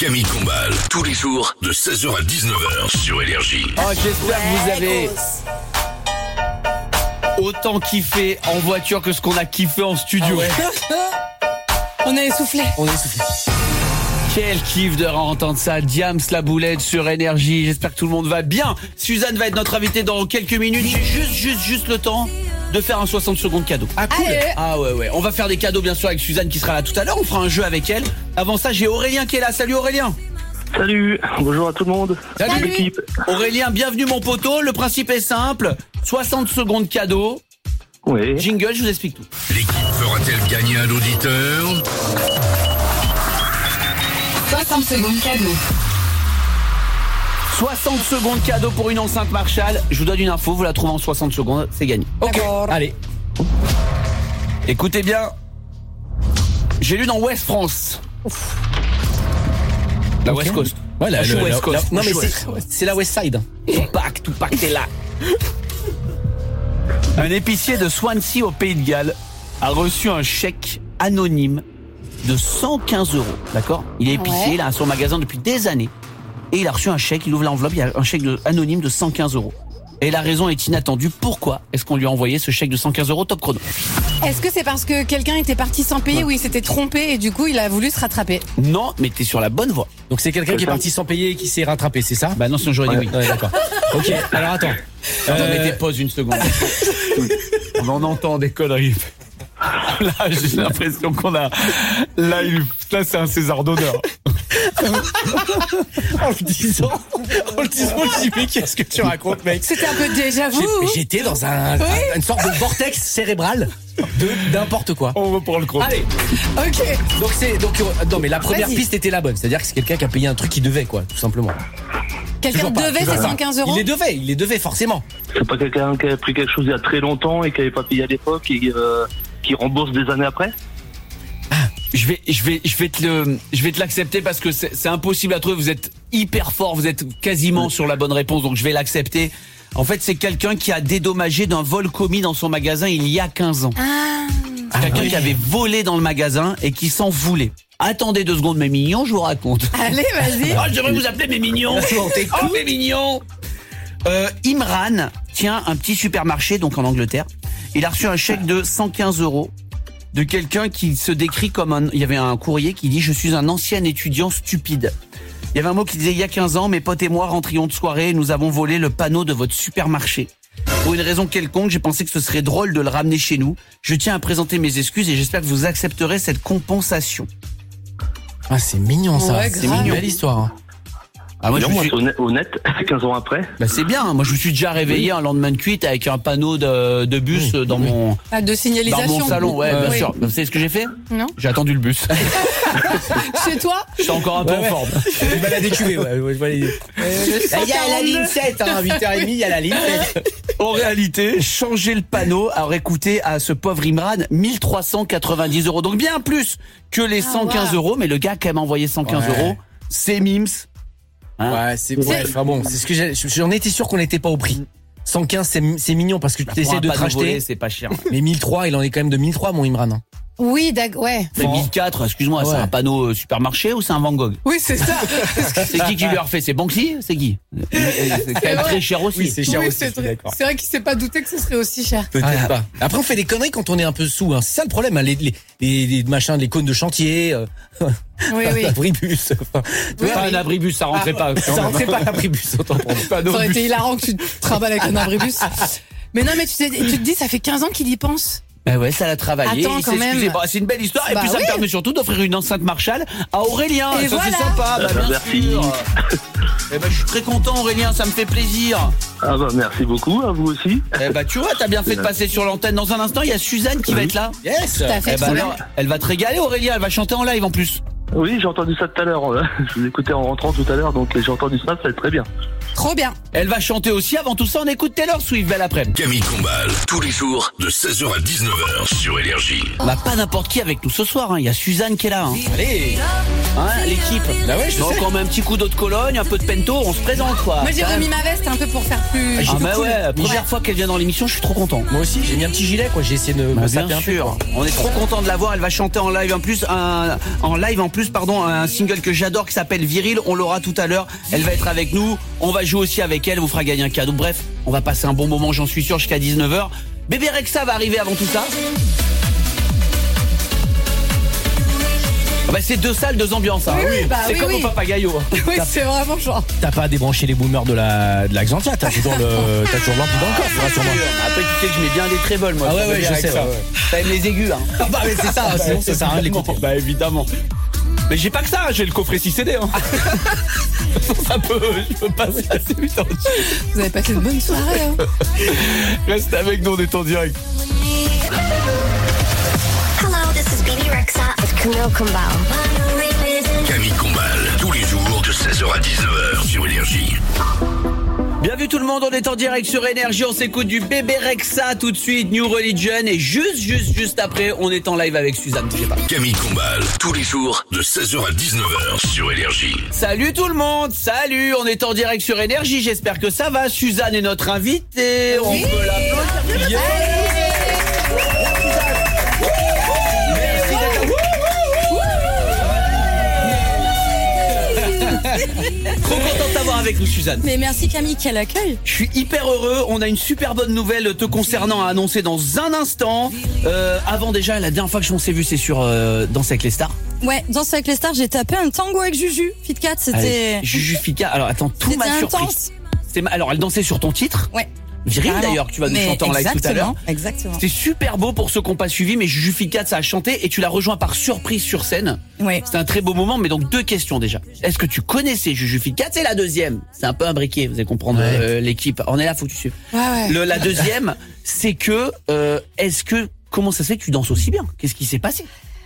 Camille Combal, tous les jours de 16h à 19h sur Énergie. Oh, j'espère que vous avez autant kiffé en voiture que ce qu'on a kiffé en studio. On est essoufflé. Quel kiff de entendre ça. Diams la boulette sur Énergie. J'espère que tout le monde va bien. Suzanne va être notre invitée dans quelques minutes. J'ai juste le temps de faire un 60 secondes cadeau. Ah cool. Allez. Ah ouais. On va faire des cadeaux bien sûr avec Suzanne qui sera là tout à l'heure. On fera un jeu avec elle. Avant ça, j'ai Aurélien qui est là. Salut Aurélien. Salut, bonjour à tout le monde. Salut l'équipe. Aurélien, bienvenue mon poteau. Le principe est simple. 60 secondes cadeau. Oui. Jingle, je vous explique tout. L'équipe fera-t-elle gagner un auditeur ? 60 secondes cadeau. 60 secondes cadeau pour une enceinte Marshall. Je vous donne une info, vous la trouvez en 60 secondes, c'est gagné. Ok, allez. Écoutez bien. J'ai lu dans West France. La West Coast. Ouais, Moi, je suis West Coast. non, mais Moi, je suis c'est la West Side. Tupac, t'es là. Un épicier de Swansea au Pays de Galles a reçu un chèque anonyme de 115 €. D'accord ? Il est épicier, il a son magasin depuis des années. Et il a reçu un chèque, il ouvre l'enveloppe, il y a un chèque anonyme de 115 €. Et la raison est inattendue. Pourquoi est-ce qu'on lui a envoyé ce chèque de 115 € top chrono ? Est-ce que c'est parce que quelqu'un était parti sans payer ou il s'était trompé et du coup il a voulu se rattraper? Non, mais t'es sur la bonne voie. Donc c'est quelqu'un qui est parti sans payer et qui s'est rattrapé, c'est ça ? Bah non, sinon j'aurais dit oui. Ouais, d'accord. Ok, alors attends. Attends, mettez pause une seconde. On en entend des conneries. Là, j'ai l'impression qu'on a... Là, c'est un César d'honneur. En le disant, je dis mais qu'est-ce que tu racontes, mec ? C'était un peu déjà vu. J'étais dans une sorte de vortex cérébral de n'importe quoi. On va prendre le compte. Allez. Ok. Non, mais la première Vas-y. piste était la bonne, c'est-à-dire que c'est quelqu'un qui a payé un truc qu'il devait, quoi, tout simplement. Quelqu'un Toujours pas, devait toujours ses pas. 115 €. Il les devait forcément. C'est pas quelqu'un qui a pris quelque chose il y a très longtemps et qui avait pas payé à l'époque et qui rembourse des années après? Je vais te l'accepter parce que c'est impossible à trouver. Vous êtes hyper fort, vous êtes quasiment sur la bonne réponse, donc je vais l'accepter. En fait, c'est quelqu'un qui a dédommagé d'un vol commis dans son magasin il y a 15 ans. Quelqu'un qui avait volé dans le magasin et qui s'en voulait. Attendez 2 secondes, mes mignons, je vous raconte. Allez, vas-y. Oh, j'aimerais vous appeler mes mignons. Oh, mes mignons. Imran tient un petit supermarché, donc en Angleterre. Il a reçu un chèque de 115 € de quelqu'un qui se décrit comme il y avait un courrier qui dit « Je suis un ancien étudiant stupide ». Il y avait un mot qui disait « Il y a 15 ans, mes potes et moi rentrions de soirée et nous avons volé le panneau de votre supermarché. Pour une raison quelconque, j'ai pensé que ce serait drôle de le ramener chez nous. Je tiens à présenter mes excuses et j'espère que vous accepterez cette compensation. » Ah, c'est mignon ça. Ouais, C'est grave. mignon. Belle histoire. Hein. Ah, moi, Non, moi, c'est honnête, 15 ans après. Bah, c'est bien. Moi, je me suis déjà réveillé un lendemain de cuite avec un panneau de bus dans mon De signalisation. dans mon salon. Ouais, bien Oui. sûr. Vous savez ce que j'ai fait ? Non. J'ai attendu le bus. Chez toi? J'étais encore un peu en forme. Il m'a la décuvé, ouais. Il y a la ligne 7, hein, 8h30, il y a la ligne 7. En réalité, changer le panneau a coûté à ce pauvre Imran 1390 €. Donc bien plus que les 115 €. Mais le gars qui m'a envoyé 115 €, c'est Mims. Hein. Ouais, c'est bref. Enfin bon, c'est ce que j'en étais sûr qu'on n'était pas au prix. 115, c'est mignon parce que tu Pour essaies un de te panneau volé, racheter. c'est pas cher. Mais 1003, il en est quand même de 1003, mon Imran. Hein. Oui, ouais. Mais 1004, excuse-moi, c'est Ouais. un panneau supermarché ou c'est un Van Gogh ? Oui, c'est ça. C'est qui lui a refait ? C'est Banksy ? C'est qui ? C'est quand même vrai. très cher aussi. Oui, c'est cher Oui, aussi, c'est je suis vrai. d'accord. C'est vrai qu'il s'est pas douté que ce serait aussi cher. Peut-être pas. Après, on fait des conneries quand on est un peu sous. Hein. C'est ça le problème. Hein. Les machins, les cônes de chantier, Oui. l'abribus. Enfin, tu vois, Pas un abribus, ça rentrait pas. ça rentrait pas l'abribus, autant pour moi. Ça aurait été hilarant que tu te trimbales avec un abribus. Mais non, mais tu te dis, ça fait 15 ans qu'il y pense. Ben ouais, ça l'a travaillé. Attends, Il s'est quand même. excusé. Bon, c'est une belle histoire. Et Bah puis ça oui. me permet surtout d'offrir une enceinte Marshall à Aurélien. Et ça voilà. c'est sympa. Bah, bien Merci. sûr. Eh ben, je suis très content Aurélien, ça me fait plaisir. Ah bah merci beaucoup, à vous aussi. Eh ben, tu vois, t'as bien fait de passer sur l'antenne. Dans un instant, il y a Suzanne qui va être là. Yes. Tout à fait. Eh ben, alors, elle va te régaler Aurélien, elle va chanter en live en plus. Oui, j'ai entendu ça tout à l'heure. Je vous écoutais en rentrant tout à l'heure, donc j'ai entendu ça va être très bien. Trop bien. Elle va chanter aussi. Avant tout ça, on écoute Taylor Swift. Belle après-midi. Camille Combal, tous les jours de 16h à 19h sur Énergie. On n'a pas n'importe qui avec nous ce soir. Hein. Il y a Suzanne qui est là. Hein. Allez. Hein, l'équipe. Bah ouais, je Donc sais. on met un petit coup d'eau de Cologne, un peu de Pento, on se présente quoi. Moi, j'ai remis ma veste un peu pour faire plus. Ah bah cool. ouais, première fois qu'elle vient dans l'émission, je suis trop content. Moi aussi, j'ai mis un petit gilet, quoi. J'ai essayé de me Bah, saper bien un peu. sûr. Quoi. On est trop content de la voir. Elle va chanter en live en plus, plus, un single que j'adore qui s'appelle Viril. On l'aura tout à l'heure. Elle va être avec nous. On va jouer aussi avec elle. Elle vous fera gagner un cadeau. Bref, on va passer un bon moment, j'en suis sûr, jusqu'à 19h. Bébé Rexha va arriver avant tout ça. C'est 2 salles, 2 ambiances. Hein. Oui, c'est comme au Papagayo. Oui, c'est vraiment genre. T'as pas débranché les boomers de la Xantia, t'as toujours l'ampli dans le corps, rassure-moi. Après, tu sais que je mets bien des tréboles, moi. Ah ouais, je sais. Ça aime les aigus, hein. Bah, mais c'est ça, sinon ça sert à rien de l'écouter. Bah, évidemment. Mais j'ai pas que ça, j'ai le coffret 6 CD. Hein. Je peux passer assez vite. Vous avez passé une bonne soirée. Hein. Reste avec nous, on est en direct. Hello, this is Baby Rexha with Camille Combal. Camille Combal, tous les jours de 16h à 19h sur Énergie. Bien vu tout le monde, on est en direct sur Énergie, on s'écoute du Bébé Rexha tout de suite, New Religion, et juste après, on est en live avec Suzanne, bougez pas. Camille Combal, tous les jours de 16h à 19h sur Énergie. Salut tout le monde, salut, on est en direct sur Énergie, j'espère que ça va. Suzanne est notre invitée, on peut l'applaudir. Yeah. Trop content de t'avoir avec nous, Suzanne. Mais merci Camille, quel accueil. Je suis hyper heureux, on a une super bonne nouvelle te concernant à annoncer dans un instant. Avant déjà, la dernière fois que on s'est vu, c'est sur Danser avec les stars. Ouais, Danser avec les stars, j'ai tapé un tango avec Juju Fitcat, c'était... Juju Fitcat, alors attends, tout m'a surprise. Alors elle dansait sur ton titre. Ouais. Viril d'ailleurs, que tu vas nous chanter en live tout à l'heure. Exactement. C'était super beau pour ceux qui n'ont pas suivi, mais Juju Fitcat, ça a chanté et tu l'as rejoint par surprise sur scène. Ouais. C'était un très beau moment, mais donc 2 questions déjà. Est-ce que tu connaissais Juju Fitcat? C'est la deuxième. C'est un peu imbriqué, vous allez comprendre l'équipe. On est là, faut que tu suives. Ouais. La deuxième, c'est que, comment ça se fait que tu danses aussi bien? Qu'est-ce qui s'est passé?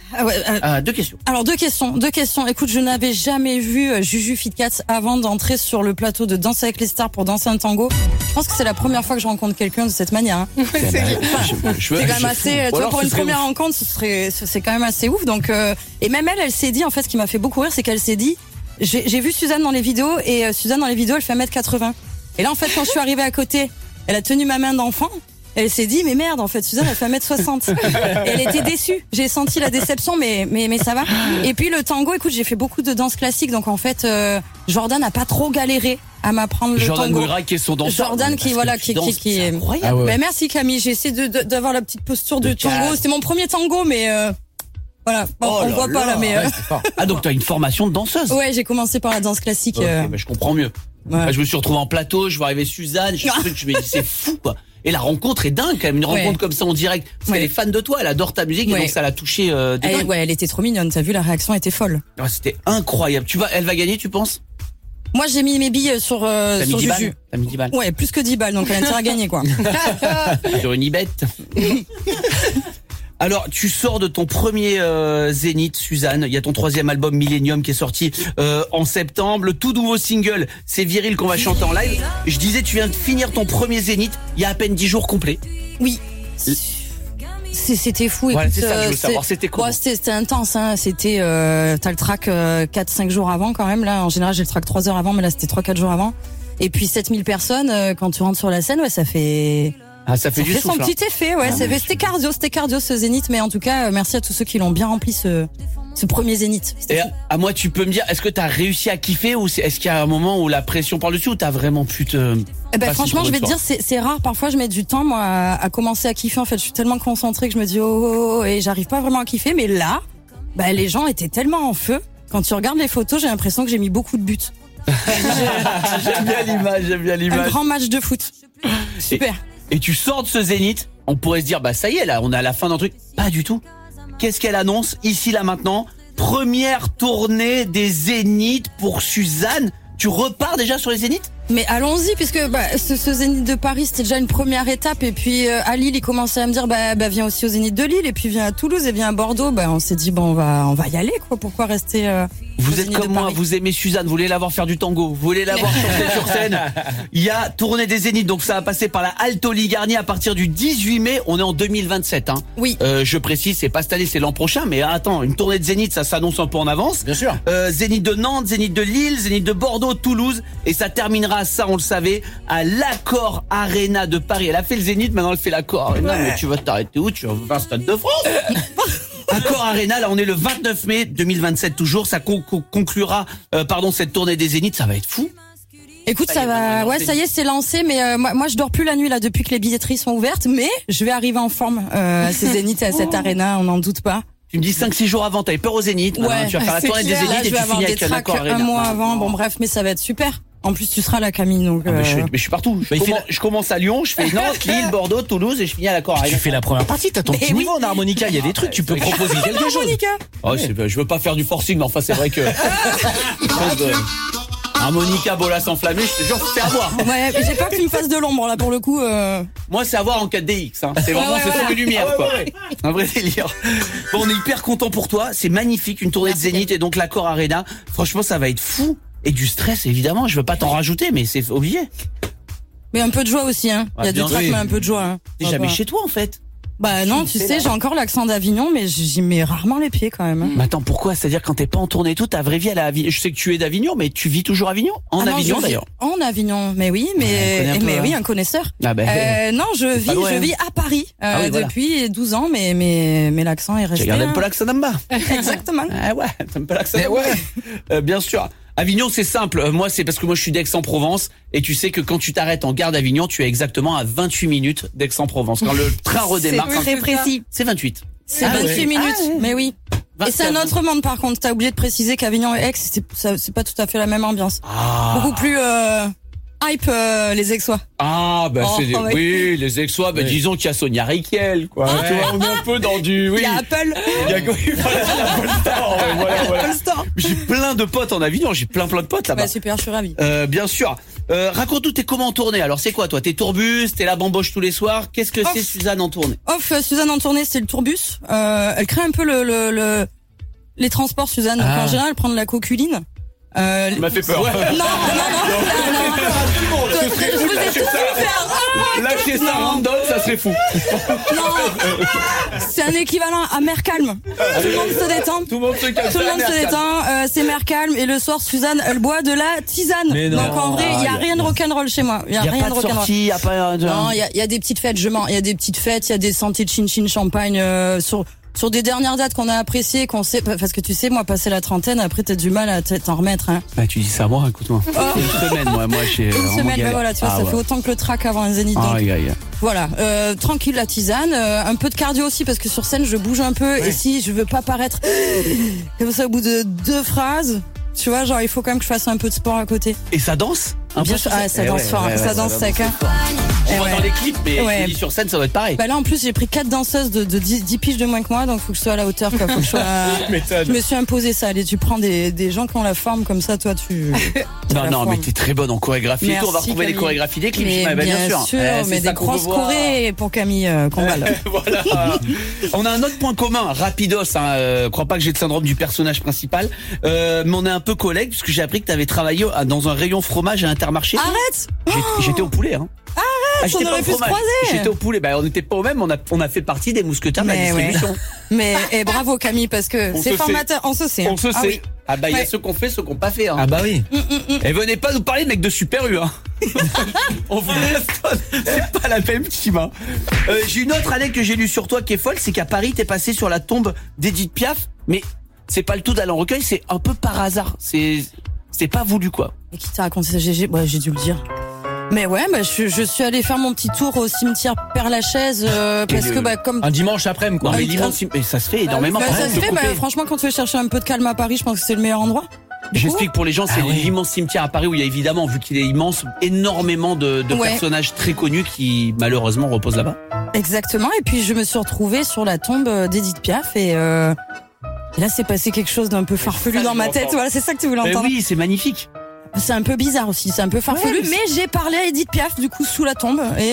2 questions. Alors 2 questions. Écoute, je n'avais jamais vu Juju Fitcat avant d'entrer sur le plateau de Danser avec les stars pour danser un tango. Je pense que c'est la première fois que je rencontre quelqu'un de cette manière. Hein. C'est quand même assez. Tu vois, pour une première rencontre, c'est quand même assez ouf. Donc et même elle s'est dit en fait, ce qui m'a fait beaucoup rire, c'est qu'elle s'est dit, j'ai vu Suzanne dans les vidéos et Suzanne dans les vidéos, elle fait 1m80. Et là en fait, quand je suis arrivée à côté, elle a tenu ma main d'enfant. Elle s'est dit, mais merde, en fait, Suzanne, elle fait 1m60. Et elle était déçue. J'ai senti la déception, mais ça va. Et puis, le tango, écoute, j'ai fait beaucoup de danse classique. Donc, en fait, Jordan n'a pas trop galéré à m'apprendre le tango. Jordan Mouira, qui est son danseur. Jordan, qui est incroyable. Ah ouais. Mais merci, Camille. J'ai essayé d'avoir la petite posture de tango. C'était mon premier tango, mais, voilà. Bon, on voit pas, là, mais, Ah, donc, tu as une formation de danseuse? Ouais, j'ai commencé par la danse classique. Okay, je comprends mieux. Ouais. Je me suis retrouvé en plateau, je vois arriver Suzanne, je me dis, c'est fou, quoi. Et la rencontre est dingue quand même, une rencontre comme ça en direct. Parce qu'elle est fan de toi, elle adore ta musique et donc ça l'a touchée. Elle était trop mignonne, t'as vu, la réaction était folle. Ah, c'était incroyable. Elle va gagner, tu penses? Moi j'ai mis mes billes sur Juju. T'as mis 10 balles. Ouais, plus que 10 balles, donc elle a intérêt à gagner quoi. Sur une ibette. Alors, tu sors de ton premier Zénith, Suzanne. Il y a ton 3e album Millennium qui est sorti en septembre. Le tout nouveau single, c'est Viril qu'on va chanter en live. Je disais, tu viens de finir ton premier Zénith il y a à peine 10 jours complets. Oui. C'était fou. Voilà, écoute, c'est ça que je veux savoir. C'était comment? C'était intense. Hein. C'était, t'as le track 4-5 jours avant quand même. Là, en général, j'ai le track 3 heures avant, mais là, c'était 3-4 jours avant. Et puis 7000 personnes, quand tu rentres sur la scène, ça fait... Ah, ça fait du son souffle, petit effet, ouais. C'était cardio ce Zénith, mais en tout cas, merci à tous ceux qui l'ont bien rempli ce premier Zénith. Et à moi, tu peux me dire, est-ce que t'as réussi à kiffer ou est-ce qu'il y a un moment où la pression parle dessus ou t'as vraiment pu te... franchement, je vais te dire, c'est rare. Parfois, je mets du temps, moi, à commencer à kiffer. En fait, je suis tellement concentrée que je me dis, et j'arrive pas vraiment à kiffer. Mais là, les gens étaient tellement en feu. Quand tu regardes les photos, j'ai l'impression que j'ai mis beaucoup de buts. J'aime bien l'image. Un grand match de foot. Super. Et tu sors de ce Zénith, on pourrait se dire, ça y est, là, on est à la fin d'un truc. Pas du tout. Qu'est-ce qu'elle annonce, ici, là, maintenant? Première tournée des Zéniths pour Suzanne. Tu repars déjà sur les Zéniths? Mais allons-y, puisque ce Zénith de Paris, c'était déjà une première étape. Et puis à Lille, il commençait à me dire, viens aussi au Zénith de Lille. Et puis viens à Toulouse et viens à Bordeaux. On s'est dit, on va y aller, quoi. Pourquoi rester Vous êtes comme moi, vous aimez Suzanne, vous voulez la voir faire du tango, vous voulez la voir chanter sur scène. Il y a tournée des Zéniths, donc ça va passer par la Alto Ligarnie à partir du 18 mai. On est en 2027. Hein. Oui. Je précise, c'est pas cette année, c'est l'an prochain. Mais attends, une tournée de Zénith, ça s'annonce un peu en avance. Bien sûr. Zénith de Nantes, Zénith de Lille, Zénith de Bordeaux, Toulouse. Et ça terminera, ça on le savait, à l'Accor Arena de Paris. Elle a fait le Zénith, maintenant elle fait l'Accor Arena. Mais tu vas t'arrêter où? Tu vas faire un Stade de France? Accor Arena, là on est le 29 mai 2027 toujours, ça conclura cette tournée des Zéniths, ça va être fou. Écoute, ça va, ouais, ça y est, c'est lancé, mais moi je dors plus la nuit là depuis que les billetteries sont ouvertes, mais je vais arriver en forme à ces Zéniths et à cette Arena, on n'en doute pas. Tu me dis 5-6 jours avant, t'avais peur aux Zéniths, ouais, tu vas faire la tournée des Zéniths là, et tu finis avec Accor Arena. Un mois avant, bon bref, mais ça va être super. En plus, tu seras là, Camille, donc. Mais je suis partout. Je commence à Lyon, je fais Nantes, Lille, Bordeaux, Toulouse et je finis à l'Accor Arena. Tu fais la première partie, t'as ton petit niveau en harmonica, il y a des trucs, tu peux proposer quelque chose. Oh, je veux pas faire du forcing, mais enfin, c'est vrai que. Harmonica, bolas enflammée, je te jure, c'est à voir. Ouais, j'ai peur que tu me fasses de l'ombre, là, pour le coup. Moi, c'est à voir en 4DX, hein. C'est vraiment, c'est sur les lumières, quoi. Un vrai délire. Bon, on est hyper content pour toi. C'est magnifique, une tournée de Zénith et donc l'Accor Arena. Franchement, ça va être fou. Et du stress, évidemment. Je veux pas t'en rajouter, mais c'est obligé. Mais un peu de joie aussi, hein. Il y a du trac, mais un peu de joie, hein. T'es jamais chez toi, en fait. Bah non, tu sais, j'ai encore l'accent d'Avignon, mais j'y mets rarement les pieds quand même. Hein. Mais attends, pourquoi? C'est-à-dire quand t'es pas en tournée et tout, ta vraie vie elle est à Avignon. Je sais que tu es d'Avignon, mais tu vis toujours à Avignon? Avignon d'ailleurs. En Avignon, mais oui, mais oui, un connaisseur. Ah ben. Non, je vis à Paris depuis 12 ans, mais l'accent est resté. J'ai gardé un peu l'accent d'en bas. Exactement. Ah ouais, t'as un peu l'accent d'en bas. Bien sûr. Avignon, c'est simple. Moi, c'est parce que moi, je suis d'Aix-en-Provence. Et tu sais que quand tu t'arrêtes en gare d'Avignon, tu es exactement à 28 minutes d'Aix-en-Provence. Quand le train redémarre. C'est très précis. C'est 28. C'est 28 minutes. Mais oui. Et c'est un autre monde, par contre. T'as oublié de préciser qu'Avignon et Aix, c'est pas tout à fait la même ambiance. Beaucoup plus, hype, les Aixois. Ah, bah, oui, les Aixois, bah, disons qu'il y a Sonia Rykiel, quoi. Tu vois, on est un peu dans du, Il y a Apple. Il y a Apple Store, voilà. Apple Store. J'ai plein de potes en Avignon, j'ai plein de potes là-bas. Bah, super, je suis ravie. Bien sûr. Raconte-nous, t'es comment en tournée? Alors, c'est quoi, toi? T'es tourbus, t'es la bamboche tous les soirs? Qu'est-ce que c'est Suzanne en tournée? Suzanne en tournée, c'est le tourbus. Elle crée un peu les transports, Suzanne. Donc, en général, elle prend de la coculine. Tu m'as fait peur. Non. Je vous ai tout vu faire. Lâcher ça random, ça serait fou. Non. C'est un équivalent à Mère Calme. Tout le monde se détend. Tout le monde se calme. Tout le monde se détend. C'est Mère Calme. Et le soir, Suzanne, elle boit de la tisane. Donc en vrai, il y a rien de rock'n'roll chez moi. Il y a rien de rock'n'roll. Il y a pas de sortie, Non, il y a des petites fêtes. Il y a des petites fêtes. Il y a des santés de chin-chin champagne sur des dernières dates qu'on a appréciées, qu'on sait, parce que tu sais, moi, passer la trentaine, après, t'as du mal à t'en remettre, hein. Bah, tu dis ça à moi, écoute-moi. Une semaine, moi, j'ai. Une semaine, bah voilà, tu vois, ça fait autant que le track avant un Zénith. Donc, voilà, tranquille, la tisane, un peu de cardio aussi, parce que sur scène, je bouge un peu, et si je veux pas paraître comme ça au bout de 2 phrases, tu vois, genre, il faut quand même que je fasse un peu de sport à côté. Et ça danse? Bien sûr, ça danse fort, ça danse sec, hein. On voit dans les clips, mais je dis sur scène, ça doit être pareil. Bah là, en plus, j'ai pris 4 danseuses de 10 piges de moins que moi, donc faut que je sois à la hauteur, quoi. Faut que je sois. Je me suis imposé ça. Allez, tu prends des gens qui ont la forme comme ça, toi, tu. Non, mais t'es très bonne en chorégraphie. Merci, on va retrouver les chorégraphies des clips. Mais bien sûr, mais des grosses chorés pour Camille Combal. Voilà. On a un autre point commun, rapidos. Crois pas que j'ai le syndrome du personnage principal, mais on est un peu collègues puisque j'ai appris que t'avais travaillé dans un rayon fromage à Intermarché. Arrête. J'étais au poulet, hein. On aurait pu se croiser. J'étais au poulet. Bah, on n'était pas au même. On a fait partie des mousquetaires de la distribution. Mais bravo Camille, parce que c'est formateur. On se sait. On se sait. Ah bah il y a ceux qu'on fait, ceux qu'on pas fait. Hein. Ah bah oui. Et venez pas nous parler de mecs de Super U. Hein. On vous laisse. C'est pas la même team. Hein. J'ai une autre anecdote que j'ai lue sur toi qui est folle, c'est qu'à Paris t'es passé sur la tombe d'Edith Piaf, mais c'est pas le tout d'aller en recueil, c'est un peu par hasard. C'est pas voulu quoi. Et qui t'a raconté ça, GG? Ouais, j'ai dû le dire. Mais ouais, je suis allée faire mon petit tour au cimetière Père-Lachaise parce que comme un dimanche après-midi quoi. Non, mais ça se fait énormément. Ça se fait. Franchement, quand tu veux chercher un peu de calme à Paris, je pense que c'est le meilleur endroit. J'explique pour les gens, c'est l'immense cimetière à Paris où il y a évidemment, vu qu'il est immense, énormément de personnages très connus qui malheureusement reposent là-bas. Exactement. Et puis je me suis retrouvée sur la tombe d'Edith Piaf et là c'est passé quelque chose d'un peu farfelu dans ma tête. Voilà, c'est ça que tu voulais entendre. Oui, c'est magnifique. C'est un peu bizarre aussi, c'est un peu farfelu, mais j'ai parlé à Edith Piaf du coup sous la tombe et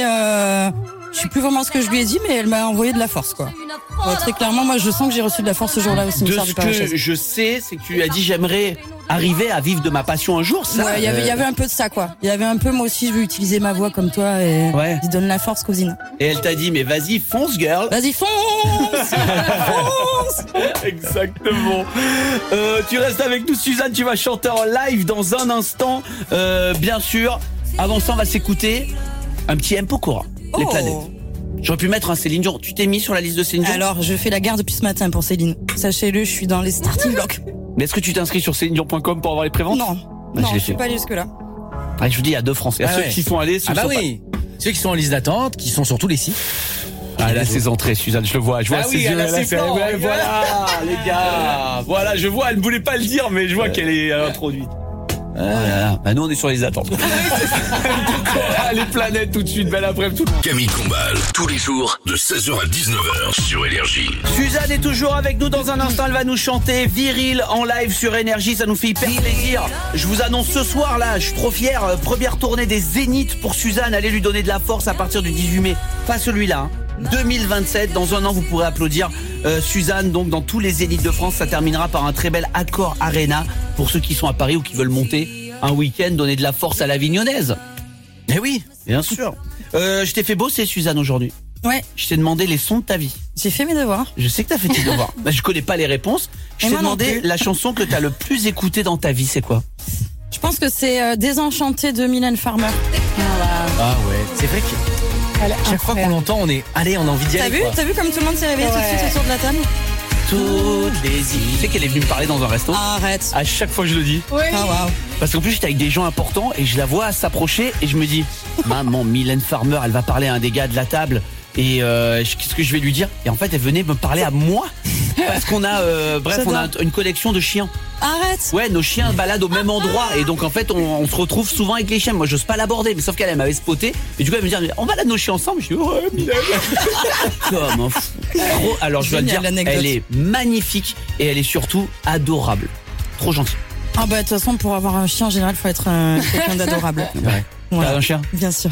je sais plus vraiment ce que je lui ai dit, mais elle m'a envoyé de la force quoi. Très clairement, moi je sens que j'ai reçu de la force ce jour-là au cimetière du Père-Lachaise. De ce que je sais, c'est que tu as dit j'aimerais arriver à vivre de ma passion un jour. Ça. Ouais, il y avait un peu de ça quoi. Il y avait un peu moi aussi je veux utiliser ma voix comme toi et je donne la force cousine. Et elle t'a dit mais vas-y fonce girl. Vas-y fonce. Fonce. Exactement. Tu restes avec nous Suzanne, tu vas chanter en live dans un instant. Bien sûr. Avant ça on va s'écouter un petit M pour Cora. Les planètes. J'aurais pu mettre un Céline Dion. Tu t'es mis sur la liste de Céline Dion? Alors, je fais la guerre depuis ce matin pour Céline. Sachez-le, je suis dans les starting blocks. Mais est-ce que tu t'es inscrit sur célinedion.com pour avoir les préventes? Non, Bah, non, je l'ai je suis fait. pas allée jusque-là. Ah, je vous dis, il y a 2 Français. Ah Ceux ouais. qui sont allés, ceux Ah qui bah sont oui. Ceux qui sont en liste d'attente, qui sont sur tous les sites. pas. Ah, là, ses entrées, Suzanne, je le vois. Je vois Ah ses oui, yeux. elle a ses fait, plans, ouais, regarde. voilà, les gars. Voilà, je vois, elle ne voulait pas le dire, mais je vois qu'elle est introduite. Oh là là. Bah, nous, on est sur les attentes. Les planètes tout de suite, belle après-midi tout le monde. Camille Combal, tous les jours de 16h à 19h sur Énergie. Suzanne est toujours avec nous. Dans un instant, elle va nous chanter Viril en live sur Énergie. Ça nous fait hyper plaisir. Je vous annonce ce soir là, je suis trop fier. Première tournée des Zéniths pour Suzanne. Allez lui donner de la force à partir du 18 mai. Pas celui-là. 2027. Dans un an, vous pourrez applaudir Suzanne. Donc dans tous les Zéniths de France, ça terminera par un très bel Accor Arena pour ceux qui sont à Paris ou qui veulent monter un week-end, donner de la force à l'Avignonnaise. Eh oui. Bien sûr. Je t'ai fait bosser Suzanne aujourd'hui. Ouais, Je t'ai demandé les sons de ta vie. j'ai fait mes devoirs. Je sais que t'as fait tes devoirs. Bah, je connais pas les réponses. Je Et t'ai moi non demandé plus. la chanson que t'as le plus écoutée dans ta vie, c'est quoi? Je pense que c'est Désenchanté de Mylène Farmer. Ah ouais. C'est vrai que chaque fois qu'on l'entend, on est, allez, on a envie d'y T'as aller. vu quoi. T'as vu comme tout le monde s'est réveillé tout de suite autour de la table? Toutes les îles. Tu sais qu'elle est venue me parler dans un resto. Arrête. À chaque fois je le dis. Ah waouh. Parce qu'en plus j'étais avec des gens importants et je la vois s'approcher et je me dis, maman, Mylène Farmer, elle va parler à un des gars de la table. Et qu'est-ce que je vais lui dire? Et en fait elle venait me parler à moi. Parce qu'on a, on a une collection de chiens. Arrête. Ouais, nos chiens baladent au même endroit et donc en fait on se retrouve souvent avec les chiens. Moi j'ose pas l'aborder, mais sauf qu'elle m'avait spoté et du coup elle me dit on balade nos chiens ensemble. Je dis ouais Mylène. Comme un fou. Trop. Alors je dois te dire, Génial, l'anecdote. elle est magnifique et elle est surtout adorable. Trop gentille. Ah bah de toute façon pour avoir un chien en général faut être quelqu'un d'adorable. Ouais. Voilà. T'as un chien? Bien sûr.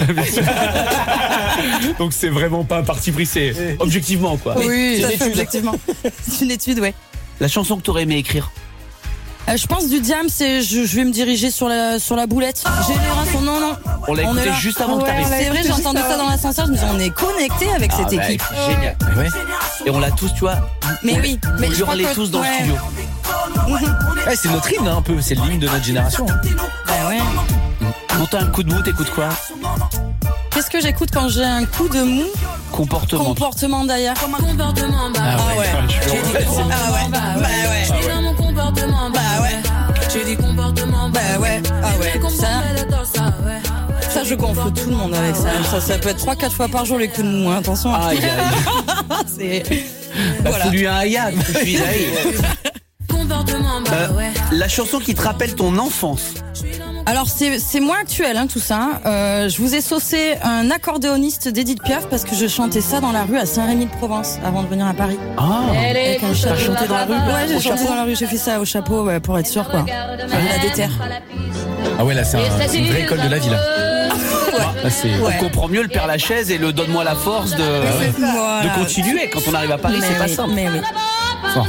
Donc c'est vraiment pas un parti pris, c'est objectivement quoi. Oui, C'est tout à une fait, étude. objectivement. C'est une étude, ouais. La chanson que t'aurais aimé écrire. Je pense du Diam, c'est je vais me diriger sur la boulette. Génération, non. On l'a On est écouté là. juste avant que Ouais, t'arrives. c'est vrai, j'ai entendu ça dans l'ascenseur, je me dis on est connecté avec cette bah, équipe. Génial. Ouais. Et on l'a tous, tu vois. Mais oui, mais On je crois hurlait que- tous dans ouais. le studio. Ouais, c'est notre hymne hein, un peu, c'est l'hymne de notre génération. Bah ouais. Quand t'as un coup de mou, t'écoutes quoi? Qu'est-ce que j'écoute quand j'ai un coup de mou? Comportement. Comportement d'ailleurs. Comportement, bah Ah ouais. Ah ouais. Bah ouais. Je suis dans mon comportement, Bah ouais. J'ai dit comportement, Bah ouais. Ah ouais. Ça je gonfle tout le monde avec ça. Ça peut être 3-4 fois par jour les coups de mou, hein. Attention. Aïe, aïe. C'est Bah, voilà. fous-lui un hayat, puis aïe. comportement, bah ouais. La chanson qui te rappelle ton enfance. Alors c'est moins actuel hein, tout ça. Je vous ai saucé un accordéoniste d'Edith Piaf parce que je chantais ça dans la rue à Saint-Rémy-de-Provence avant de venir à Paris. Ah. Avec un chapeau. chanté dans la rue, Ouais, j'ai au chanté chapeau dans la rue. J'ai fait ça au chapeau ouais, pour être sûr quoi. La déterre. Ah ouais, là, c'est une vraie école de la vie, là. Là, c'est... Ouais. On comprend mieux le Père Lachaise et le donne-moi la force Voilà. de continuer. Quand on arrive à Paris, Mais c'est pas oui, simple. Mais oui. Fort.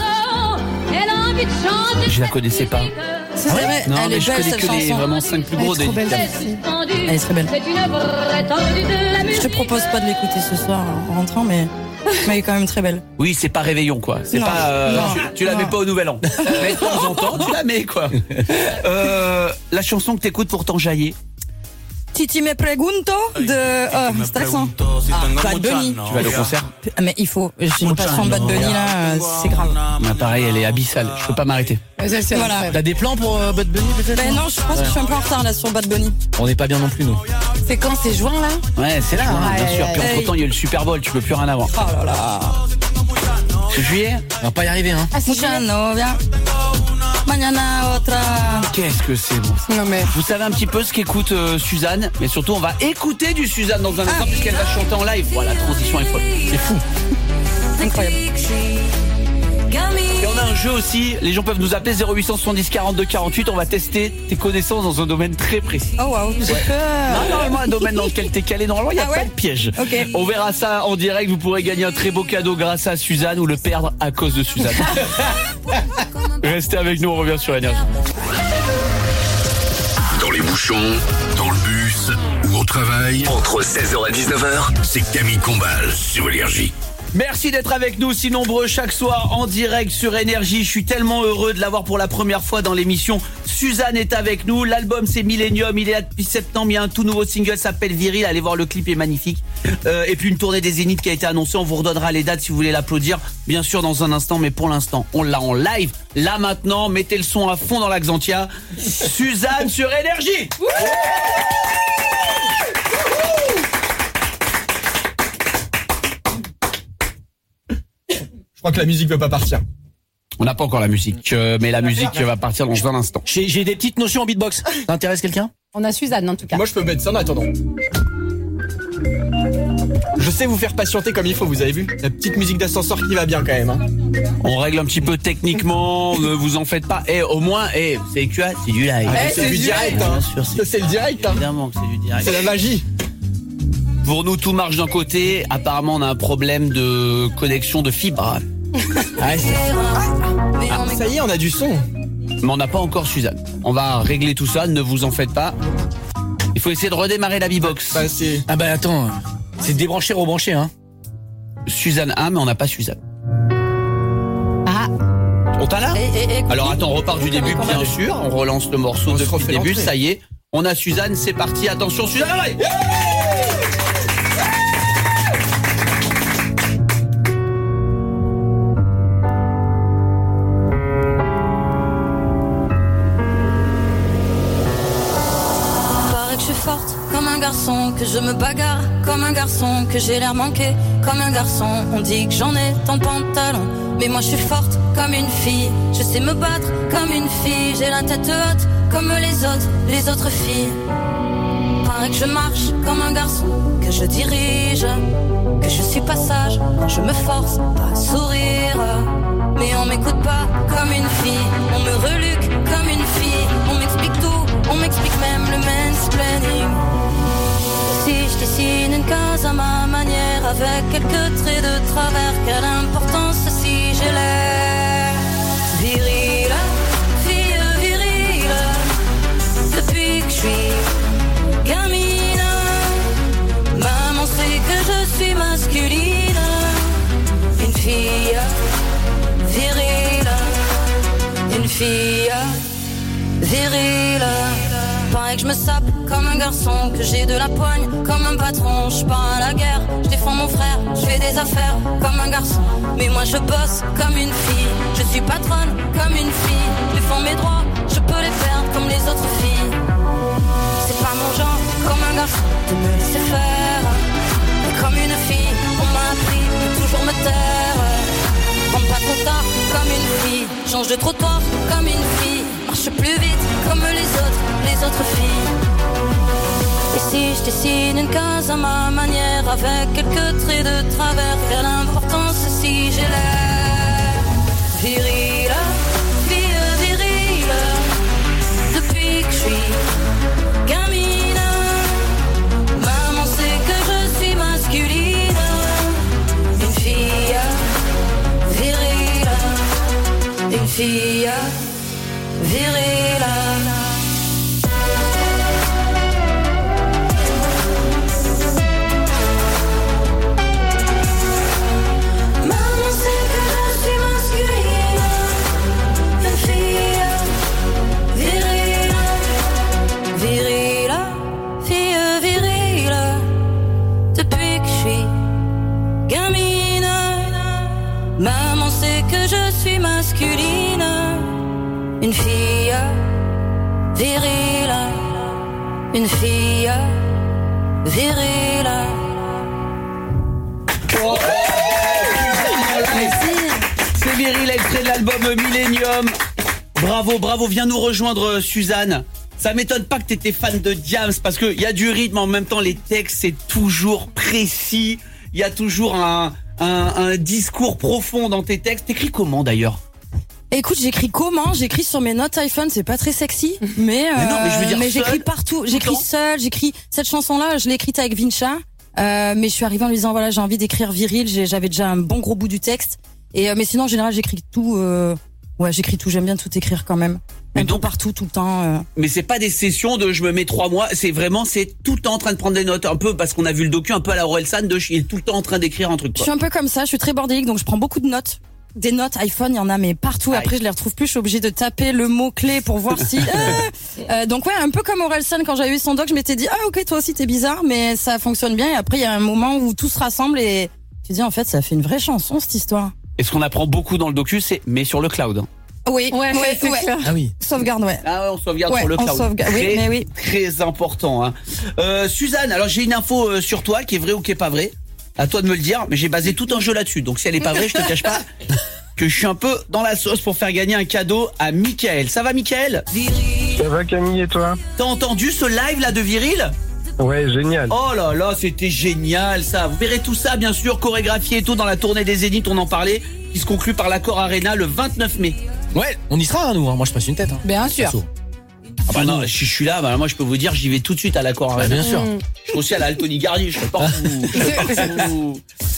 Je la connaissais pas. C'est vrai. Non, Elle mais est je belle connais cette que les chanson. vraiment 5 plus gros Elle est trop des. belle. Elle est très belle. Je te propose pas de l'écouter ce soir en rentrant, mais elle est quand même très belle. Oui, c'est pas réveillon quoi. C'est Non. pas. Non. Tu la mets Non. pas au Nouvel An. Mais de temps en temps, tu la mets quoi. La chanson que t'écoutes pour t'enjailler. Titi me pregunto de cet accent. Bad Bunny. Tu vas aller au concert. Mais il faut. J'ai une passion de Bad Bunny là, c'est grave. Bah, pareil, elle est abyssale. Je peux pas m'arrêter. Voilà. T'as des plans pour Bad Bunny peut-être? Ben non, je pense que je suis un peu en retard là sur Bad Bunny. On n'est pas bien non plus, nous. C'est quand? C'est juin là? Ouais, c'est là, hein, bien sûr. Puis Hey. entre temps, il y a eu le Super Bowl. Tu peux plus rien avoir. Oh là là. C'est juillet. On va pas y arriver, hein. Ah, c'est Mucha novia. Mañana otra. Qu'est-ce que c'est bon. Non mais. Vous savez un petit peu ce qu'écoute Suzanne, mais surtout on va écouter du Suzanne dans un instant puisqu'elle va chanter en live. Voilà, la transition est folle. C'est fou. Incroyable. Et on a un jeu aussi, les gens peuvent nous appeler 0870 42 48, on va tester tes connaissances dans un domaine très précis. Oh waouh, j'ai peur. Normalement un domaine dans lequel t'es calé, normalement il n'y a Ah ouais pas de piège. Ok. On verra ça en direct, vous pourrez gagner un très beau cadeau grâce à Suzanne ou le perdre à cause de Suzanne. Restez avec nous, on revient sur Énergie. Dans les bouchons, dans le bus ou au travail, entre 16h et 19h, c'est Camille Combal sur Énergie. Merci d'être avec nous si nombreux chaque soir en direct sur Énergie. Je suis tellement heureux de l'avoir pour la première fois dans l'émission. Suzanne est avec nous. L'album c'est Millennium. Il est là depuis septembre. Il y a un tout nouveau single s'appelle Viril. Allez voir le clip, est magnifique. Et puis une tournée des Zéniths qui a été annoncée. On vous redonnera les dates si vous voulez l'applaudir. Bien sûr dans un instant, mais pour l'instant on l'a en live. Là maintenant, mettez le son à fond dans la Xantia. Suzanne sur Énergie. Je crois que la musique veut pas partir. On n'a pas encore la musique, mais la musique va partir dans un instant. J'ai des petites notions en beatbox. Ça intéresse quelqu'un? On a Suzanne en tout cas. Moi je peux mettre ça en attendant. Je sais vous faire patienter comme il faut, vous avez vu? La petite musique d'ascenseur qui va bien quand même. Hein. On règle un petit peu techniquement, ne vous en faites pas. Au moins, c'est quoi? C'est du live. C'est du direct, hein. Bien sûr, c'est le direct, hein. Évidemment que c'est du direct. C'est la magie. Pour nous, tout marche d'un côté. Apparemment, on a un problème de connexion de fibre. Ça y est, on a du son. Mais on n'a pas encore Suzanne. On va régler tout ça, ne vous en faites pas. Il faut essayer de redémarrer la B-Box. Attends, c'est débrancher, rebrancher, hein. Suzanne a, mais on n'a pas Suzanne. On t'a là? Alors attends, on repart du début, bien sûr. On relance le morceau depuis le début, ça y est. On a Suzanne, c'est parti. Attention, Suzanne, allez! Comme un garçon, que je me bagarre, comme un garçon, que j'ai l'air manqué, comme un garçon, on dit que j'en ai tant de pantalons, mais moi je suis forte comme une fille, je sais me battre comme une fille, j'ai la tête haute comme les autres filles. Paraît que je marche comme un garçon, que je dirige, que je suis pas sage quand je me force pas à sourire, mais on m'écoute pas comme une fille, on me reluque comme une fille, on m'explique tout, on m'explique même le mansplaining. Si je dessine une case à ma manière, avec quelques traits de travers, quelle importance si j'ai l'air virile, fille virile, depuis que je suis gamine. Maman sait que je suis masculine, une fille virile, une fille virile. Pareil que je me sape comme un garçon, que j'ai de la poigne comme un patron. Je pars à la guerre, je défends mon frère, je fais des affaires comme un garçon. Mais moi je bosse comme une fille, je suis patronne comme une fille. Je défends mes droits, je peux les perdre comme les autres filles. C'est pas mon genre, comme un garçon, de me laisser faire. Mais comme une fille, on m'a appris de toujours me taire. Rentre pas trop tard comme une fille, change de trottoir comme une fille, marche plus vite comme les autres filles. Et si je dessine une case à ma manière, avec quelques traits de travers, quelle importance si j'ai l'air virile, fille virile, depuis que je suis gamine. Maman sait que je suis masculine, une fille virile, une fille virile. Maman sait que je suis masculine, une fille virile, virile, fille virile, depuis que je suis gamine. Maman sait que je suis masculine, une fille virile, une fille virile. Oh, c'est Viril, extrait de l'album Millennium. Bravo, viens nous rejoindre Suzanne. Ça m'étonne pas que t'étais fan de Diams, parce qu'il y a du rythme, en même temps les textes c'est toujours précis, il y a toujours un discours profond dans tes textes. T'écris comment d'ailleurs? Écoute, j'écris comment? J'écris sur mes notes iPhone, c'est pas très sexy, mais je veux dire mais j'écris partout. J'écris seule, j'écris cette chanson-là, je l'ai écrite avec Vincha, mais je suis arrivée en lui disant voilà, j'ai envie d'écrire viril, j'avais déjà un bon gros bout du texte, et mais sinon en général j'écris tout Ouais, j'écris tout, j'aime bien tout écrire quand même. Mais Un peu donc- partout, tout le temps. Mais c'est pas des sessions de je me mets 3 mois, c'est tout le temps en train de prendre des notes, un peu parce qu'on a vu le docu un peu à la Orelsan, il est tout le temps en train d'écrire un truc. Je Quoi. suis un peu comme ça, je suis très bordélique, donc je prends beaucoup de notes. Des notes iPhone, il y en a mais partout. Après, je les retrouve plus. Je suis obligée de taper le mot clé pour voir si. Donc ouais, un peu comme Orelsan quand j'avais eu son doc, je m'étais dit ok, toi aussi t'es bizarre, mais ça fonctionne bien. Et après, il y a un moment où tout se rassemble et tu dis en fait, ça fait une vraie chanson cette histoire. Et ce qu'on apprend beaucoup dans le docu, c'est mais sur le cloud. Hein. Oui, Ouais, c'est clair. Ah oui. Sauvegarde, ouais. Ah ouais, on sauvegarde Ouais, sur le on cloud. sauvegarde. Oui, Très, mais oui. très important. Hein. Suzanne, alors j'ai une info sur toi qui est vraie ou qui est pas vraie. À toi de me le dire, mais j'ai basé tout un jeu là-dessus. Donc si elle est pas vraie, je te cache pas que je suis un peu dans la sauce pour faire gagner un cadeau à Mickaël. Ça va Mickaël? Ça va Camille et toi? T'as entendu ce live là de Viril? Ouais, génial. Oh là là, c'était génial ça. Vous verrez tout ça bien sûr, chorégraphié et tout dans la tournée des Zéniths, on en parlait, qui se conclut par l'Accor Arena le 29 mai. Ouais, on y sera, nous. Hein. Moi, je passe une tête. Hein. Bien sûr. Perso. Ah bah non, si je suis là, bah moi je peux vous dire, j'y vais tout de suite à l'Accor Arena. Bien sûr. Je suis aussi à la Altony Garnier, je serais partout.